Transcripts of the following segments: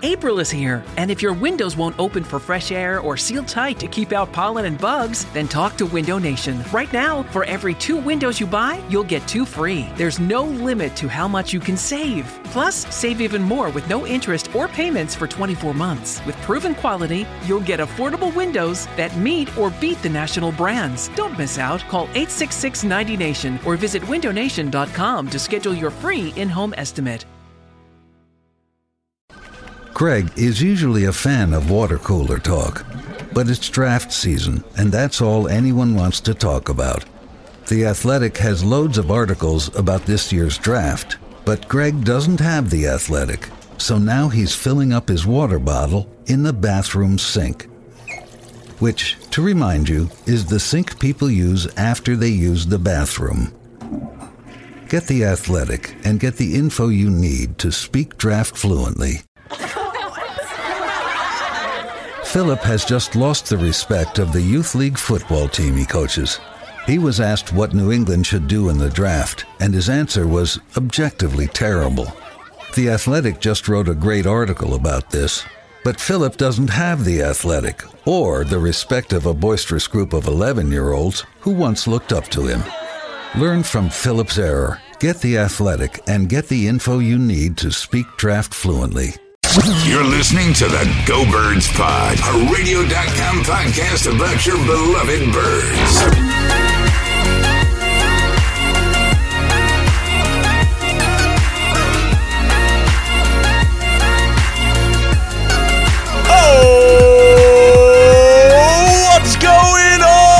April is here, and if your windows won't open for fresh air or seal tight to keep out pollen and bugs, then talk to Window Nation. Right now, for every 2 windows you buy, you'll get 2 free. There's no limit to how much you can save. Plus, save even more with no interest or payments for 24 months. With proven quality, you'll get affordable windows that meet or beat the national brands. Don't miss out. Call 866-90NATION or visit windownation.com to schedule your free in-home estimate. Craig is usually a fan of water cooler talk, but it's draft season, and that's all anyone wants to talk about. The Athletic has loads of articles about this year's draft, but Greg doesn't have The Athletic, so now he's filling up his water bottle in the bathroom sink, which, to remind you, is the sink people use after they use the bathroom. Get The Athletic and get the info you need to speak draft fluently. Philip has just lost the respect of the youth league football team he coaches. He was asked what New England should do in the draft, and his answer was objectively terrible. The Athletic just wrote a great article about this, but Philip doesn't have The Athletic or the respect of a boisterous group of 11-year-olds who once looked up to him. Learn from Philip's error, get The Athletic, and get the info you need to speak draft fluently. You're listening to the Go Birds Pod, a radio.com podcast about your beloved birds. What's going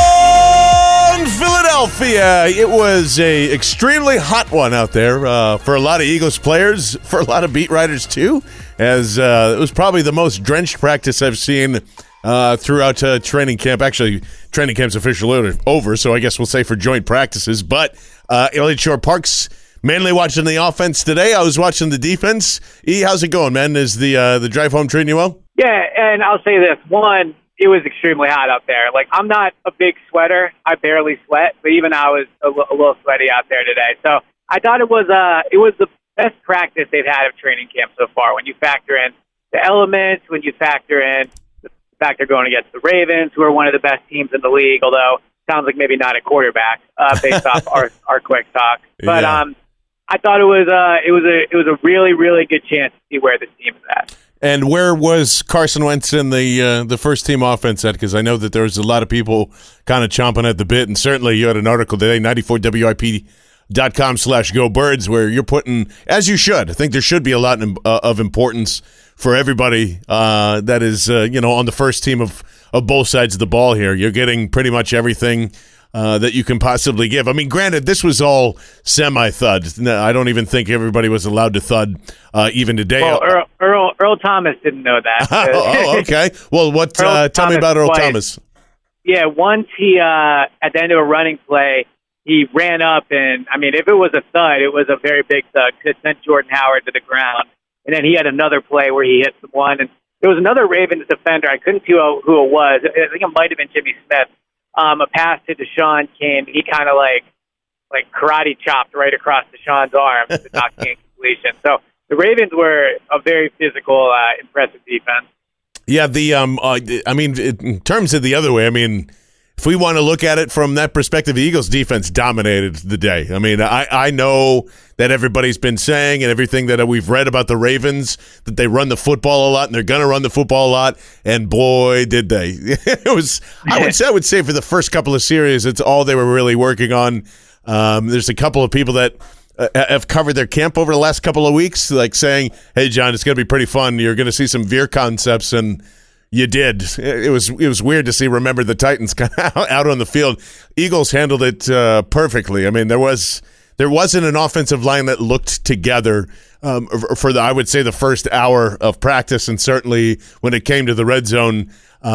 on, Philadelphia? It was a extremely hot one out there for a lot of Eagles players, for a lot of beat writers too, as it was probably the most drenched practice I've seen throughout training camp. Actually, training camp's officially over, so I guess we'll say for joint practices. But Elliott Shore Park's mainly watching the offense today. I was watching the defense. E, how's it going, man? Is the drive home treating you well? Yeah, and I'll say this. One, it was extremely hot up there. Like, I'm not a big sweater. I barely sweat, but even I was a little sweaty out there today. So I thought it was the best practice they've had of training camp so far. When you factor in the elements, when you factor in the fact they're going against the Ravens, who are one of the best teams in the league, although sounds like maybe not a quarterback based off our quick talk. But yeah. I thought it was a really, really good chance to see where this team is at. And where was Carson Wentz in the first team offense at? Because I know that there was a lot of people kind of chomping at the bit, and certainly you had an article today, 94WIP.com/GoBirds, where you're putting, as you should. I think there should be a lot of importance for everybody that is on the first team of both sides of the ball here. You're getting pretty much everything that you can possibly give. I mean, granted, this was all semi-thud. I don't even think everybody was allowed to thud even today. Well, Earl Thomas didn't know that. Oh, okay. Well, tell me about Earl Thomas. Yeah, once he, at the end of a running play, he ran up, and, I mean, if it was a thud, it was a very big thud. It sent Jordan Howard to the ground. And then he had another play where he hit someone. And there was another Ravens defender. I couldn't see who it was. I think it might have been Jimmy Smith. A pass to Deshaun came. He kind of like karate chopped right across Deshaun's arm to not gain completion. So the Ravens were a very physical, impressive defense. Yeah, in terms of the other way, I mean, if we want to look at it from that perspective, the Eagles' defense dominated the day. I mean, I know that everybody's been saying and everything that we've read about the Ravens, that they run the football a lot and they're going to run the football a lot, and boy, did they. It was, I would say for the first couple of series, it's all they were really working on. There's a couple of people that have covered their camp over the last couple of weeks, like saying, hey, John, it's going to be pretty fun. You're going to see some veer concepts, and you did. It was weird to see, remember, the Titans out on the field. Eagles handled it perfectly. I mean, there wasn't an offensive line that looked together for I would say the first hour of practice, and certainly when it came to the red zone,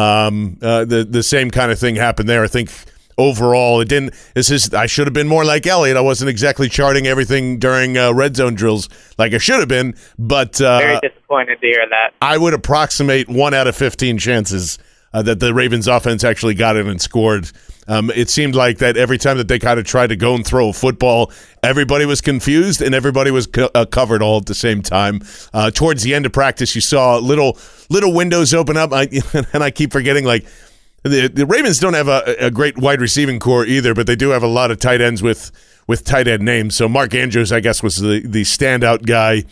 the same kind of thing happened there. I think overall, it didn't. I should have been more like Elliott. I wasn't exactly charting everything during red zone drills like I should have been, but very disappointed to hear that. I would approximate 1 out of 15 chances that the Ravens offense actually got in and scored. It seemed like that every time that they kind of tried to go and throw a football, everybody was confused and everybody was covered all at the same time. Towards the end of practice, you saw little windows open up, and I keep forgetting, like, the Ravens don't have a great wide receiving core either, but they do have a lot of tight ends with tight end names. So Mark Andrews, I guess, was the standout guy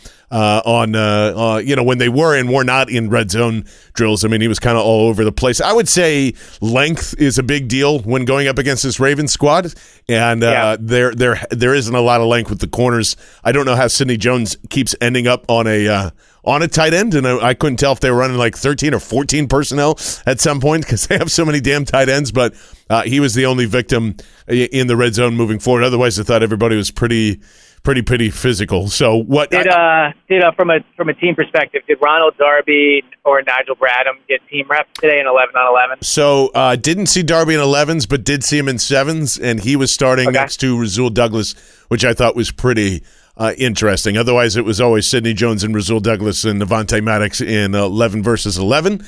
when they were and were not in red zone drills. I mean, he was kind of all over the place. I would say length is a big deal when going up against this Ravens squad, and there isn't a lot of length with the corners. I don't know how Sidney Jones keeps ending up on a tight end, and I couldn't tell if they were running like 13 or 14 personnel at some point because they have so many damn tight ends, but he was the only victim in the red zone moving forward. Otherwise, I thought everybody was pretty physical. So what from a team perspective, did Ronald Darby or Nigel Bradham get team reps today in 11-on-11? So didn't see Darby in 11s, but did see him in 7s, and he was starting next to Rasul Douglas, which I thought was pretty interesting. Otherwise, it was always Sidney Jones and Rasul Douglas and Devontae Maddox in 11 versus 11.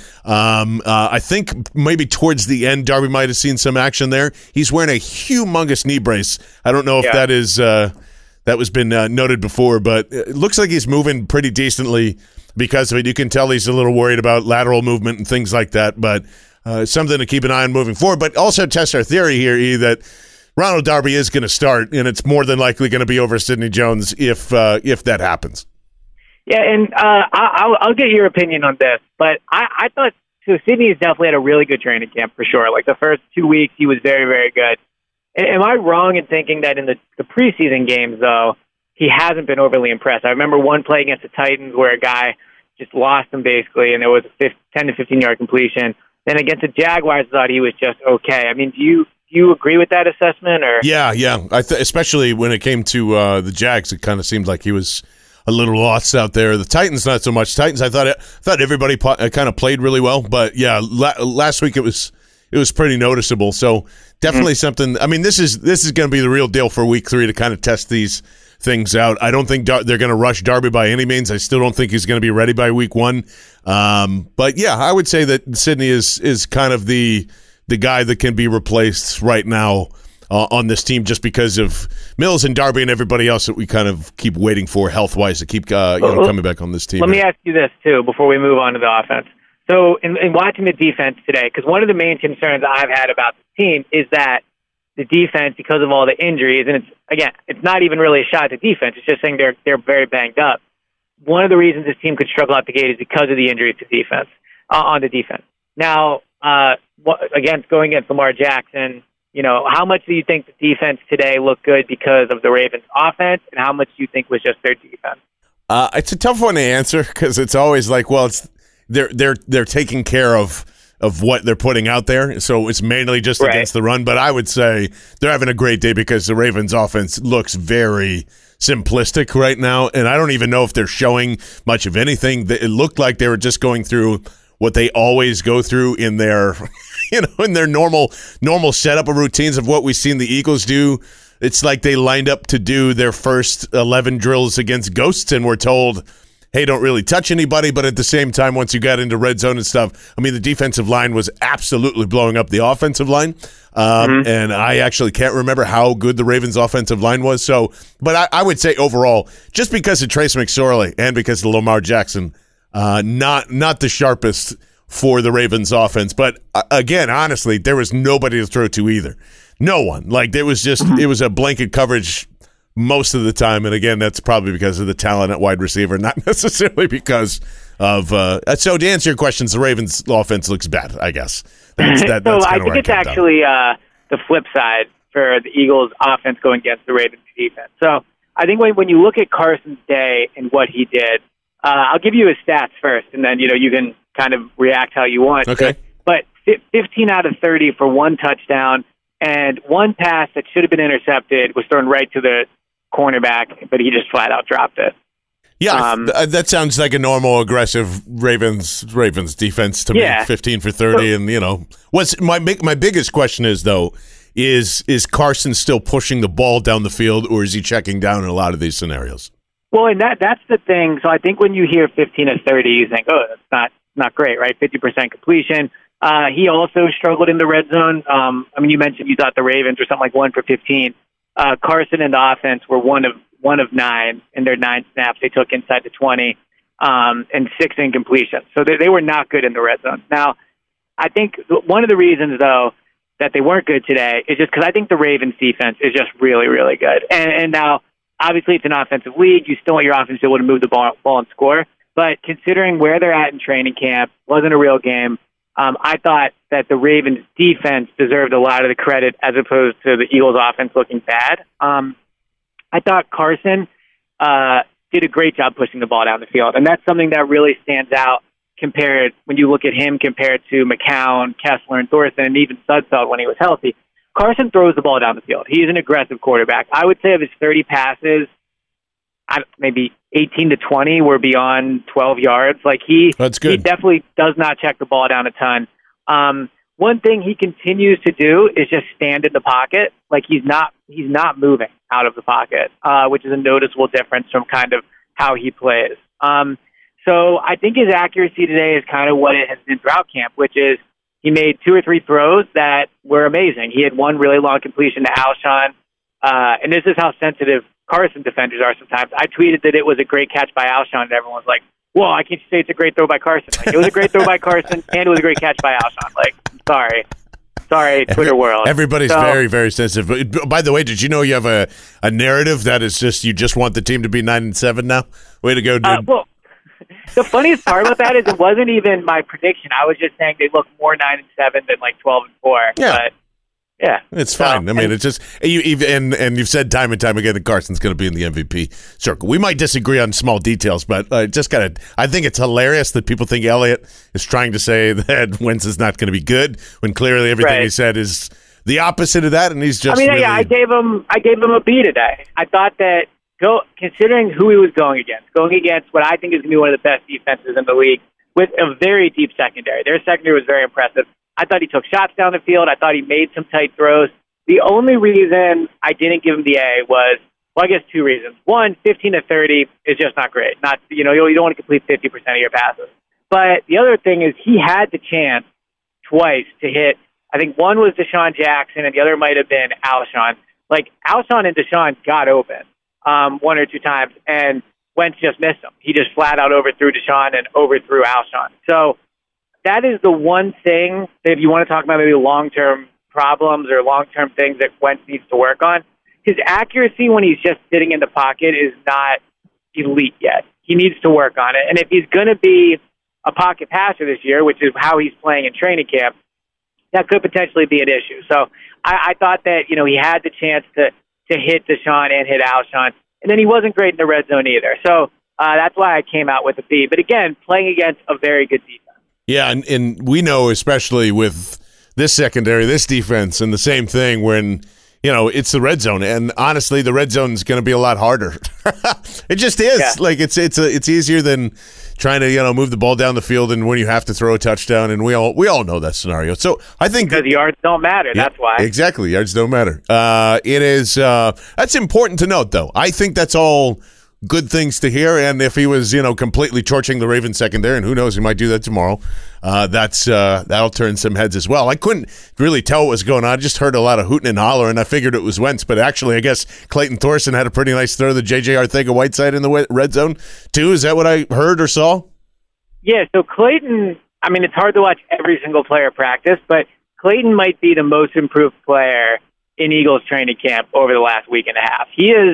I think maybe towards the end, Darby might have seen some action there. He's wearing a humongous knee brace. I don't know if that is that was been noted before, but it looks like he's moving pretty decently because of it. You can tell he's a little worried about lateral movement and things like that, but something to keep an eye on moving forward. But also test our theory here, that Ronald Darby is going to start, and it's more than likely going to be over Sidney Jones if that happens. Yeah, and I'll get your opinion on this, but I thought Sidney's definitely had a really good training camp for sure. Like the first 2 weeks, he was very, very good. Am I wrong in thinking that in the preseason games, though, he hasn't been overly impressed? I remember one play against the Titans where a guy just lost him basically, and there was a 10 to 15-yard completion. Then against the Jaguars, I thought he was just okay. I mean, do you agree with that assessment? Or Yeah. Especially when it came to the Jags, it kind of seemed like he was a little lost out there. The Titans, not so much. Titans, I thought everybody kind of played really well, but yeah, last week it was pretty noticeable. So definitely something. I mean, this is going to be the real deal for week 3 to kind of test these things out. I don't think they're going to rush Darby by any means. I still don't think he's going to be ready by week 1. But yeah, I would say that Sidney is kind of the guy that can be replaced right now on this team, just because of Mills and Darby and everybody else that we kind of keep waiting for health-wise to keep coming back on this team. Let me ask you this, too, before we move on to the offense. So in watching the defense today, because one of the main concerns I've had about the team is that the defense, because of all the injuries, and it's not even really a shot at the defense, it's just saying they're very banged up. One of the reasons this team could struggle out the gate is because of the injuries to defense, on the defense. Now, going against Lamar Jackson, how much do you think the defense today looked good because of the Ravens' offense, and how much do you think was just their defense? It's a tough one to answer because it's always like, well, they're taking care of what they're putting out there, so it's mainly just against the run. But I would say they're having a great day because the Ravens' offense looks very simplistic right now, and I don't even know if they're showing much of anything. It looked like they were just going through what they always go through in their, in their normal setup of routines of what we've seen the Eagles do. It's like they lined up to do their first 11 drills against ghosts, and we're told, hey, don't really touch anybody. But at the same time, once you got into red zone and stuff, I mean, the defensive line was absolutely blowing up the offensive line. And I actually can't remember how good the Ravens offensive line was. So, but I would say overall, just because of Trace McSorley and because of Lamar Jackson, not the sharpest for the Ravens offense. But again, honestly, there was nobody to throw to either. No one. Like, it was a blanket coverage most of the time, and again, that's probably because of the talent at wide receiver, not necessarily because of. So to answer your questions, the Ravens' offense looks bad, I guess. That's I think it's actually the flip side for the Eagles' offense going against the Ravens' defense. So I think when you look at Carson's day and what he did, I'll give you his stats first, and then you can kind of react how you want. Okay. But 15 out of 30 for one touchdown, and one pass that should have been intercepted was thrown right to the cornerback, but he just flat out dropped it. Yeah, that sounds like a normal aggressive Ravens defense to me. 15 for 30, and what's my biggest question is though is Carson still pushing the ball down the field, or is he checking down in a lot of these scenarios? Well, and that's the thing. So I think when you hear 15 of 30, you think, oh, that's not great, right? 50% completion. He also struggled in the red zone. I mean, you mentioned you thought the Ravens were something like 1 for 15. Carson and the offense were one of 9 in their 9 snaps they took inside the 20, and 6 incompletions. So they were not good in the red zone. Now, I think one of the reasons, though, that they weren't good today is just because I think the Ravens defense is just really, really good. And now, obviously, it's an offensive league. You still want your offense to be able to move the ball and score. But considering where they're at in training camp, wasn't a real game. I thought that the Ravens defense deserved a lot of the credit as opposed to the Eagles offense looking bad. I thought Carson did a great job pushing the ball down the field, and that's something that really stands out when you look at him compared to McCown, Kessler, and Thorson, and even Sudfeld when he was healthy. Carson throws the ball down the field. He's an aggressive quarterback. I would say of his 30 passes, maybe 18 to 20 were beyond 12 yards. Like That's good. He definitely does not check the ball down a ton. One thing he continues to do is just stand in the pocket. Like he's not moving out of the pocket, which is a noticeable difference from kind of how he plays. So I think his accuracy today is kind of what it has been throughout camp, which is he made 2 or 3 throws that were amazing. He had one really long completion to Alshon, and this is how sensitive Carson defenders are sometimes. I tweeted that it was a great catch by Alshon, and everyone's like, well, I can't say it's a great throw by Carson. Like, it was a great throw by Carson, and it was a great catch by Alshon. Like, sorry, Twitter world. Everybody's very, very sensitive. But by the way, did you know you have a narrative that is just you just want the team to be 9-7 now? Way to go, dude. Well, the funniest part about that is it wasn't even my prediction. I was just saying they look more 9-7 than like 12-4. Yeah. But yeah, it's fine. I mean, it's just you've said time and time again that Carson's going to be in the MVP circle. We might disagree on small details, but I think it's hilarious that people think Elliott is trying to say that Wentz is not going to be good when clearly everything he said is the opposite of that, and he's just. I gave him a B today. I thought that considering who he was going against what I think is going to be one of the best defenses in the league with a very deep secondary. Their secondary was very impressive. I thought he took shots down the field. I thought he made some tight throws. The only reason I didn't give him the A was, I guess 2 reasons. One, 15 to 30 is just not great. You don't want to complete 50% of your passes. But the other thing is he had the chance twice to hit. I think one was Deshaun Jackson and the other might have been Alshon. Like Alshon and Deshaun got open 1 or 2 times, and Wentz just missed him. He just flat out overthrew Deshaun and overthrew Alshon. So that is the one thing that if you want to talk about maybe long-term problems or long-term things that Wentz needs to work on, his accuracy when he's just sitting in the pocket is not elite yet. He needs to work on it. And if he's going to be a pocket passer this year, which is how he's playing in training camp, that could potentially be an issue. So I thought that, he had the chance to hit Deshaun and hit Alshon. And then he wasn't great in the red zone either. So that's why I came out with a B. But again, playing against a very good defense. Yeah, and we know, especially with this secondary, this defense, and the same thing when, it's the red zone. And honestly, the red zone is going to be a lot harder. It just is. Yeah. Like, it's easier than trying to, move the ball down the field and when you have to throw a touchdown. And we all know that scenario. So I think because yards don't matter. Yeah, that's why. Exactly. Yards don't matter. It is, that's important to note, though. I think that's all good things to hear, and if he was, completely torching the Ravens secondary, and who knows, he might do that tomorrow, that'll turn some heads as well. I couldn't really tell what was going on. I just heard a lot of hooting and hollering, and I figured it was Wentz, but actually, I guess Clayton Thorson had a pretty nice throw to J.J. Arcega-Whiteside in the red zone, too. Is that what I heard or saw? Yeah, so Clayton, it's hard to watch every single player practice, but Clayton might be the most improved player in Eagles training camp over the last week and a half.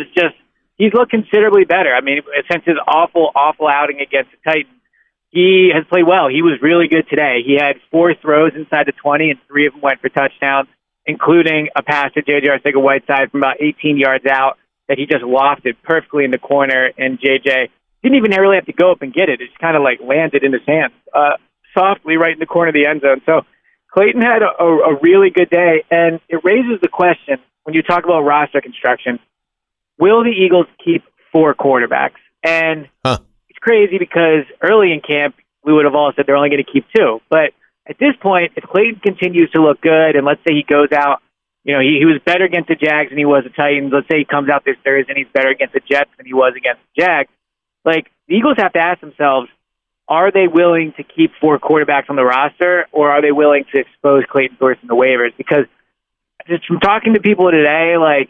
He's looked considerably better. Since his awful outing against the Titans, he has played well. He was really good today. He had 4 throws inside the 20, and 3 of them went for touchdowns, including a pass to J.J. Arcega-Whiteside from about 18 yards out that he just lofted perfectly in the corner, and J.J. didn't even really have to go up and get it. It just kind of landed in his hands softly right in the corner of the end zone. So Clayton had a really good day, and it raises the question, when you talk about roster construction, will the Eagles keep 4 quarterbacks? And It's crazy because early in camp, we would have all said they're only going to keep 2. But at this point, if Clayton continues to look good, and let's say he goes out, he was better against the Jags than he was the Titans. Let's say he comes out this Thursday and he's better against the Jets than he was against the Jags. The Eagles have to ask themselves, are they willing to keep 4 quarterbacks on the roster, or are they willing to expose Clayton Thorson to waivers? Because just from talking to people today, like,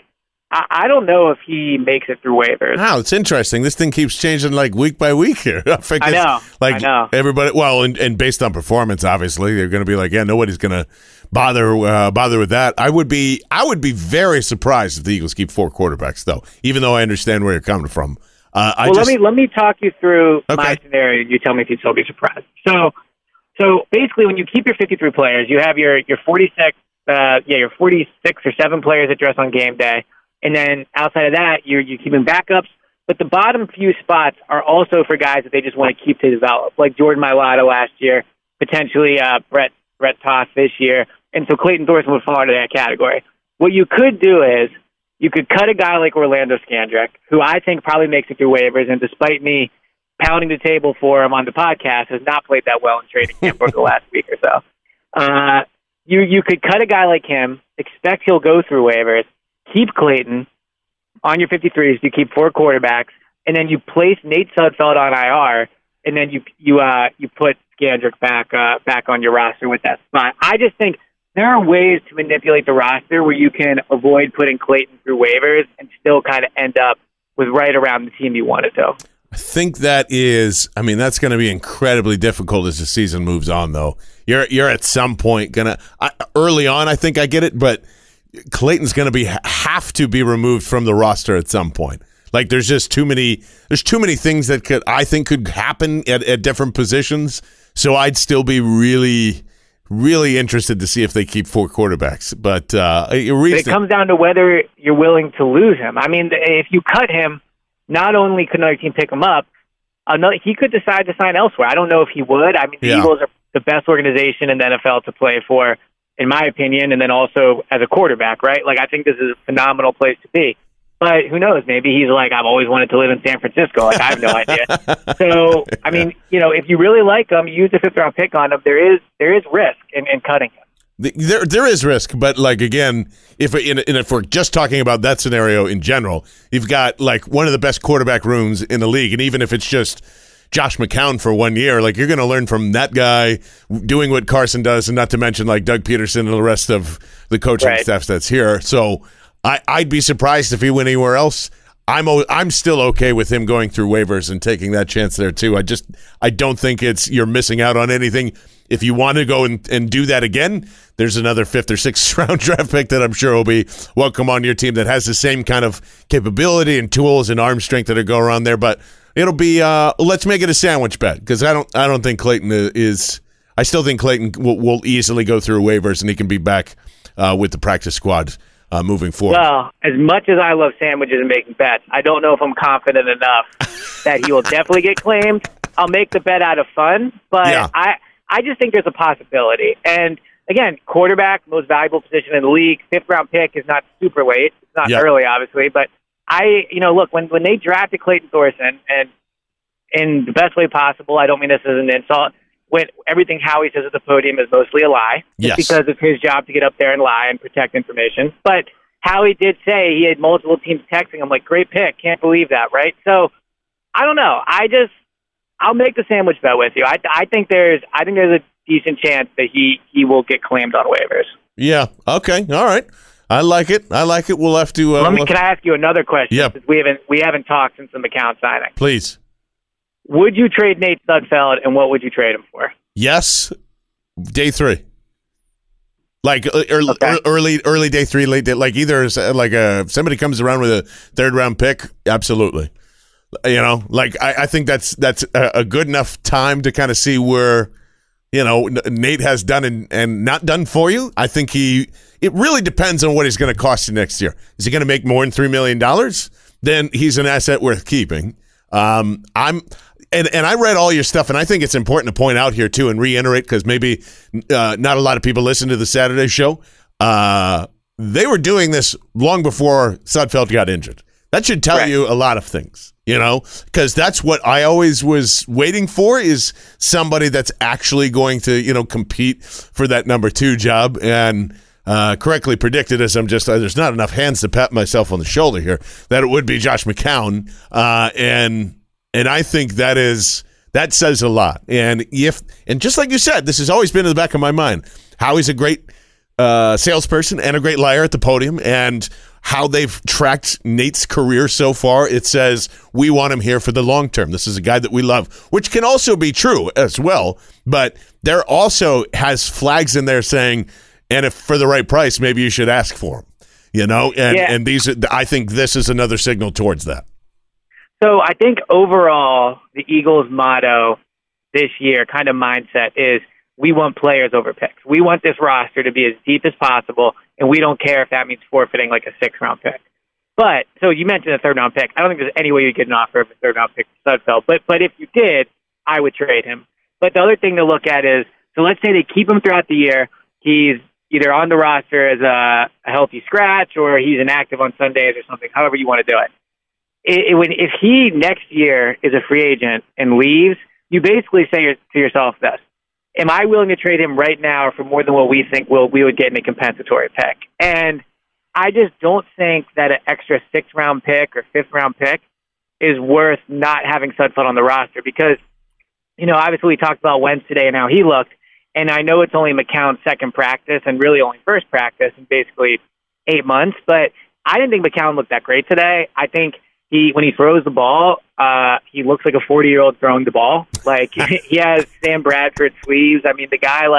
I don't know if he makes it through waivers. Wow, it's interesting. This thing keeps changing like week by week here. I know. Like everybody, well, and based on performance, obviously, they're going to be like, yeah, nobody's going to bother with that. I would be very surprised if the Eagles keep 4 quarterbacks, though. Even though I understand where you're coming from. Let me talk you through my scenario, and you tell me if you'd still be surprised. So basically, when you keep your 53 players, you have your 46, your 46 or 7 players that dress on game day, and then outside of that, you're keeping backups. But the bottom few spots are also for guys that they just want to keep to develop, like Jordan Mailata last year, potentially Brett Toth this year, and so Clayton Thorson would fall into that category. What you could do is you could cut a guy like Orlando Scandrick, who I think probably makes it through waivers, and despite me pounding the table for him on the podcast, has not played that well in training camp over the last week or so. You could cut a guy like him, expect he'll go through waivers, keep Clayton on your 53s, you keep 4 quarterbacks, and then you place Nate Sudfeld on IR, and then you put Scandrick back on your roster with that spot. I just think there are ways to manipulate the roster where you can avoid putting Clayton through waivers and still kind of end up with right around the team you wanted to. I think that's going to be incredibly difficult as the season moves on, though. You're at some point early on, I think I get it, but Clayton's going to have to be removed from the roster at some point. Like there's too many things that could happen at different positions. So I'd still be really, really interested to see if they keep 4 quarterbacks. But it comes down to whether you're willing to lose him. I mean, if you cut him, not only could another team pick him up, he could decide to sign elsewhere. I don't know if he would. I mean, the Eagles are the best organization in the NFL to play for, in my opinion, and then also as a quarterback, right? Like, I think this is a phenomenal place to be. But who knows? Maybe he's like, I've always wanted to live in San Francisco. Like, I have no idea. So, I mean, if you really like him, use the 5th-round pick on him. There is risk in cutting him. There is risk, but like again, if we're just talking about that scenario in general, you've got like one of the best quarterback rooms in the league, and even if it's just Josh McCown for 1 year, like you're going to learn from that guy doing what Carson does, and not to mention like Doug Peterson and the rest of the coaching staff that's here. So I'd be surprised if he went anywhere else. I'm still okay with him going through waivers and taking that chance there too. I don't think you're missing out on anything. If you want to go and do that again, there's another 5th or 6th round draft pick that I'm sure will be welcome on your team that has the same kind of capability and tools and arm strength that go around there. But it'll be let's make it a sandwich bet, because I don't think Clayton is. I still think Clayton will easily go through waivers and he can be back with the practice squad moving forward. Well, as much as I love sandwiches and making bets, I don't know if I'm confident enough that he will definitely get claimed. I'll make the bet out of fun, but yeah. I just think there's a possibility. And again, quarterback, most valuable position in the league. 5th-round pick is not super late. It's not early, obviously. But look, when they drafted Clayton Thorson, and in the best way possible, I don't mean this as an insult, when everything Howie says at the podium is mostly a lie, just because it's his job to get up there and lie and protect information. But Howie did say he had multiple teams texting him, like, great pick, can't believe that, right? So, I don't know. I'll make the sandwich bet with you. I think there's a decent chance that he will get claimed on waivers. Yeah. Okay. All right. I like it. We'll have to. Can I ask you another question? Yeah. Since we haven't talked since the McCown signing. Please. Would you trade Nate Sudfeld, and what would you trade him for? Yes. Day 3. Like early day 3, late day. Like either like somebody comes around with a 3rd-round pick. Absolutely. I think that's a good enough time to kind of see where, Nate has done and not done for you. I think it really depends on what he's going to cost you next year. Is he going to make more than $3 million? Then he's an asset worth keeping. And I read all your stuff, and I think it's important to point out here too and reiterate, because maybe not a lot of people listen to the Saturday show. They were doing this long before Sudfeld got injured. That should tell you a lot of things, because that's what I always was waiting for, is somebody that's actually going to, compete for that number 2 job. And correctly predicted, as I'm just, there's not enough hands to pat myself on the shoulder here, that it would be Josh McCown. And I think that is That says a lot. And just like you said, this has always been in the back of my mind. Howie's a great salesperson and a great liar at the podium, and how they've tracked Nate's career so far, it says we want him here for the long term. This is a guy that we love, which can also be true as well. But there also has flags in there saying, and if for the right price, maybe you should ask for him. And these, I think this is another signal towards that. So I think overall, the Eagles' motto this year, kind of mindset, is we want players over picks. We want this roster to be as deep as possible, and we don't care if that means forfeiting like a 6th-round pick. But, so you mentioned a 3rd-round pick. I don't think there's any way you'd get an offer of a 3rd-round pick for Sudfeld. But if you did, I would trade him. But the other thing to look at is, so let's say they keep him throughout the year. He's either on the roster as a healthy scratch, or he's inactive on Sundays or something, however you want to do it. If he next year is a free agent and leaves, you basically say to yourself this: am I willing to trade him right now for more than what we think we would get in a compensatory pick? And I just don't think that an extra 6th-round pick or 5th-round pick is worth not having Sudfeld on the roster, because, obviously we talked about Wentz today and how he looked, and I know it's only McCown's 2nd practice and really only 1st practice in basically 8 months, but I didn't think McCown looked that great today. I think when he throws the ball, he looks like a 40-year-old throwing the ball. Like, he has Sam Bradford sleeves. I mean, the guy,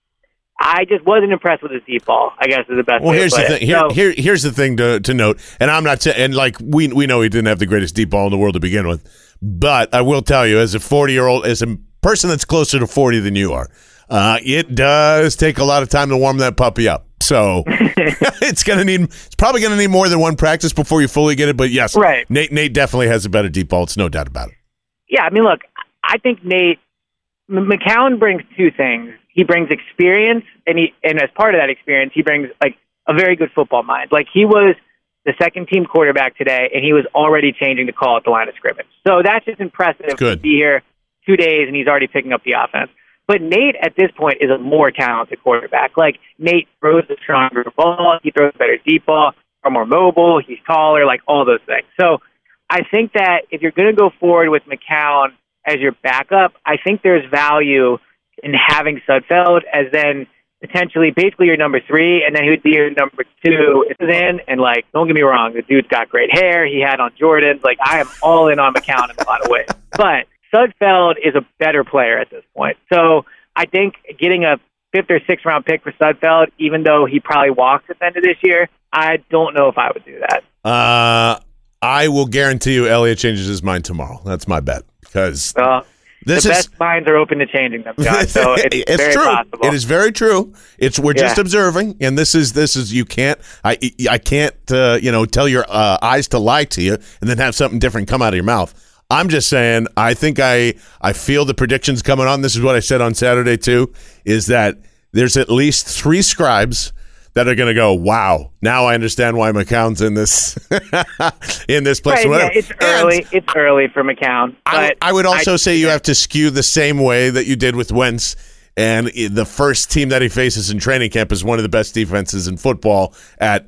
I just wasn't impressed with his deep ball, I guess is the best way to put it. Here's the thing to note, and I'm not saying, and we know he didn't have the greatest deep ball in the world to begin with, but I will tell you, as a 40-year-old, as a person that's closer to 40 than you are, it does take a lot of time to warm that puppy up. So it's probably going to need more than one practice before you fully get it. But yes, right. Nate definitely has a better deep ball. It's no doubt about it. Yeah, I mean, look, I think McCown brings 2 things. He brings experience, and as part of that experience, he brings a very good football mind. He was the 2nd-team quarterback today, and he was already changing the call at the line of scrimmage. So that's just impressive to be here 2 days, and he's already picking up the offense. But Nate, at this point, is a more talented quarterback. Nate throws a stronger ball. He throws a better deep ball, or more mobile. He's taller, all those things. So I think that if you're going to go forward with McCown as your backup, I think there's value in having Sudfeld as then potentially basically your number 3, and then he would be your number 2 and don't get me wrong, the dude's got great hair. He had on Jordans. I am all in on McCown in a lot of ways. But Sudfeld is a better player at this point. So I think getting a 5th or 6th round pick for Sudfeld, even though he probably walks at the end of this year, I don't know if I would do that. I will guarantee you Elliott changes his mind tomorrow. That's my bet, because the best minds are open to changing them, John. So it's very true. possible. It is very true. We're just observing, and this is you can't. I can't tell your eyes to lie to you and then have something different come out of your mouth. I'm just saying, I think I feel the predictions coming on. This is what I said on Saturday, too, is that there's at least 3 scribes that are going to go, wow, now I understand why McCown's in this place. Right, it's early for McCown. But I would also say you have to skew the same way that you did with Wentz. And the first team that he faces in training camp is one of the best defenses in football at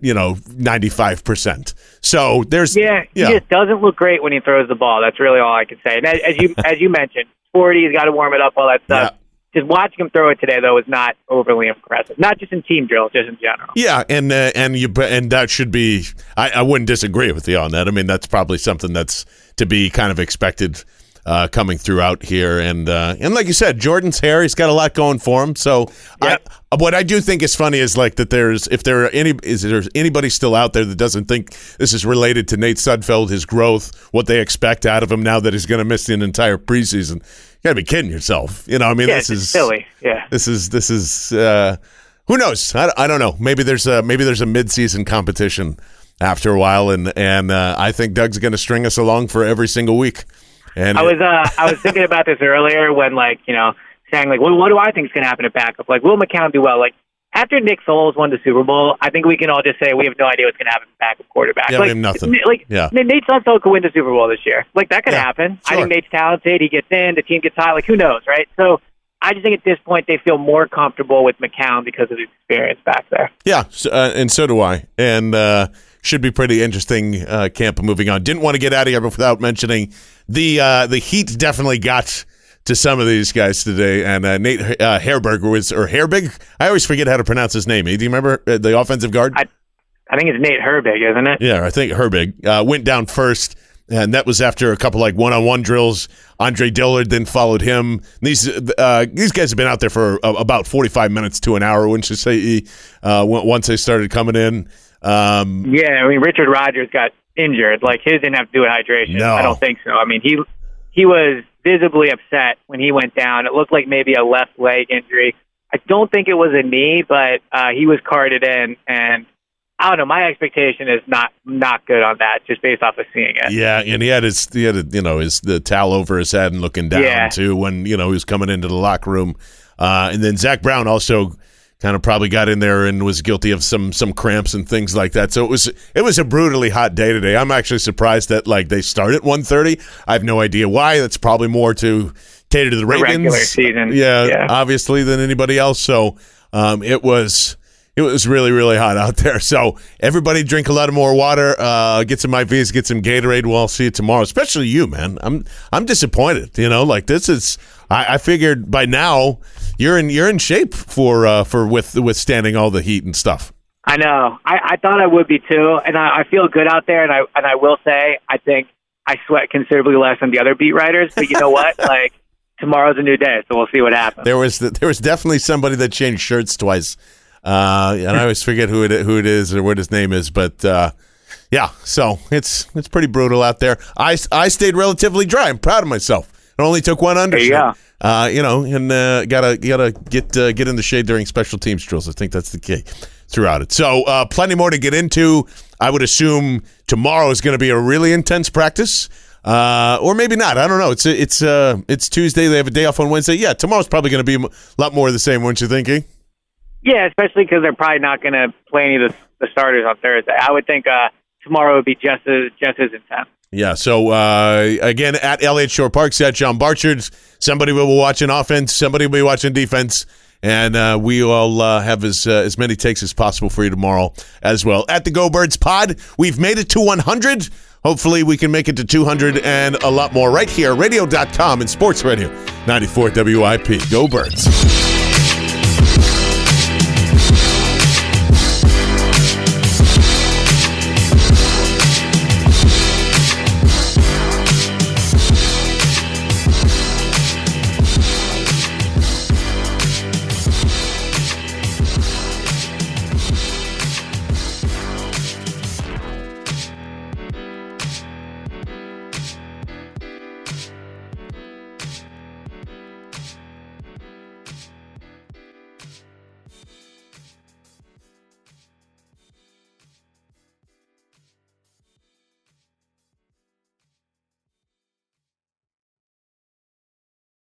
95%. So he just doesn't look great when he throws the ball. That's really all I can say. And as you mentioned, 40, he's got to warm it up, all that stuff. Yeah. Just watching him throw it today, though, was not overly impressive. Not just in team drills, just in general. Yeah, and that should be. I wouldn't disagree with you on that. I mean, that's probably something that's to be kind of expected coming throughout here, and like you said, Jordan's hair, he's got a lot going for him. So, yep. What I do think is funny is that there's anybody still out there that doesn't think this is related to Nate Sudfeld, his growth, what they expect out of him now that he's going to miss the entire preseason. You gotta be kidding yourself. This is silly. Yeah. This is who knows? I don't know. Maybe there's a mid-season competition after a while, and I think Doug's going to string us along for every single week. And I was thinking about this earlier when saying what do I think is going to happen at backup? Will McCown do well? After Nick Foles won the Super Bowl, I think we can all just say we have no idea what's going to happen at backup quarterback. Yeah, we have nothing. Nate Sudfeld could win the Super Bowl this year. That could happen. Sure. I think Nate's talented. He gets in. The team gets hot. Who knows, right? So I just think at this point they feel more comfortable with McCown because of his experience back there. Yeah, and so do I. And should be pretty interesting camp moving on. Didn't want to get out of here without mentioning the Heat definitely got to some of these guys today. And Nate Herbig. I always forget how to pronounce his name. Do you remember the offensive guard? I think it's Nate Herbig, isn't it? Yeah, I think Herbig went down first, and that was after a couple one-on-one drills. Andre Dillard then followed him. These guys have been out there for about 45 minutes to an hour, wouldn't you say? Once they started coming in. Yeah, I mean Richard Rodgers got injured. Like his didn't have to do with hydration. No. I don't think so. I mean he was visibly upset when he went down. It looked like maybe a left leg injury. I don't think it was a knee, but he was carted in, and I don't know. My expectation is not good on that, just based off of seeing it. Yeah, and he had the towel over his head and looking down too when he was coming into the locker room, and then Zach Brown also kind of probably got in there and was guilty of some cramps and things like that. So it was a brutally hot day today. I'm actually surprised that they start at 1:30. I have no idea why. That's probably more to cater to the Ravens. Regular season. Yeah, obviously than anybody else. So it was really, really hot out there. So everybody drink a lot of more water, get some IVs, get some Gatorade. We'll see you tomorrow, especially you, man. I'm disappointed. This is I figured by now you're in shape for withstanding all the heat and stuff. I know. I thought I would be too, and I feel good out there. And I will say I think I sweat considerably less than the other beat writers. But you know what? Tomorrow's a new day, so we'll see what happens. There was definitely somebody that changed shirts twice. And I always forget who it is or what his name is, but yeah. So it's pretty brutal out there. I stayed relatively dry. I'm proud of myself. It only took one undershirt. There you go. And gotta get in the shade during special teams drills. I think that's the key throughout it. So plenty more to get into. I would assume tomorrow is going to be a really intense practice. Or maybe not. I don't know. It's Tuesday. They have a day off on Wednesday. Yeah, tomorrow's probably going to be a lot more of the same, weren't you thinking? Yeah, especially because they're probably not going to play any of the starters on Thursday. I would think tomorrow would be just as intense. Yeah, so again, at Elliott Shore Park, at John Barchard, somebody will be watching offense, somebody will be watching defense, and we will have as many takes as possible for you tomorrow as well. At the Go Birds Pod, we've made it to 100. Hopefully we can make it to 200 and a lot more right here, radio.com and Sports Radio 94 WIP. Go Birds.